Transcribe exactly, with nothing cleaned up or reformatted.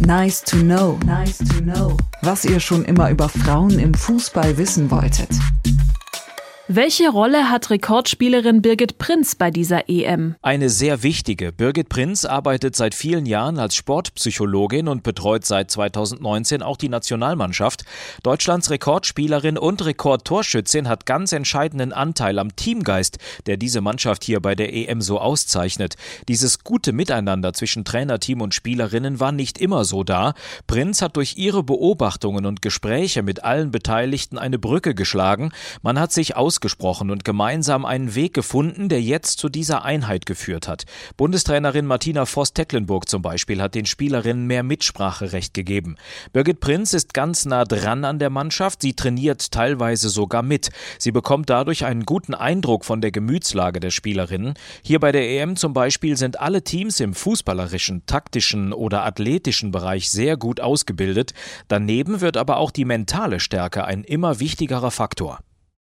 Nice to know. Nice to know. Was ihr schon immer über Frauen im Fußball wissen wolltet. Welche Rolle hat Rekordspielerin Birgit Prinz bei dieser E M? Eine sehr wichtige. Birgit Prinz arbeitet seit vielen Jahren als Sportpsychologin und betreut seit zweitausendneunzehn auch die Nationalmannschaft. Deutschlands Rekordspielerin und Rekordtorschützin hat ganz entscheidenden Anteil am Teamgeist, der diese Mannschaft hier bei der E M so auszeichnet. Dieses gute Miteinander zwischen Trainerteam und Spielerinnen war nicht immer so da. Prinz hat durch ihre Beobachtungen und Gespräche mit allen Beteiligten eine Brücke geschlagen. Man hat sich aus gesprochen und gemeinsam einen Weg gefunden, der jetzt zu dieser Einheit geführt hat. Bundestrainerin Martina Voss-Tecklenburg zum Beispiel hat den Spielerinnen mehr Mitspracherecht gegeben. Birgit Prinz ist ganz nah dran an der Mannschaft, sie trainiert teilweise sogar mit. Sie bekommt dadurch einen guten Eindruck von der Gemütslage der Spielerinnen. Hier bei der E M zum Beispiel sind alle Teams im fußballerischen, taktischen oder athletischen Bereich sehr gut ausgebildet. Daneben wird aber auch die mentale Stärke ein immer wichtigerer Faktor.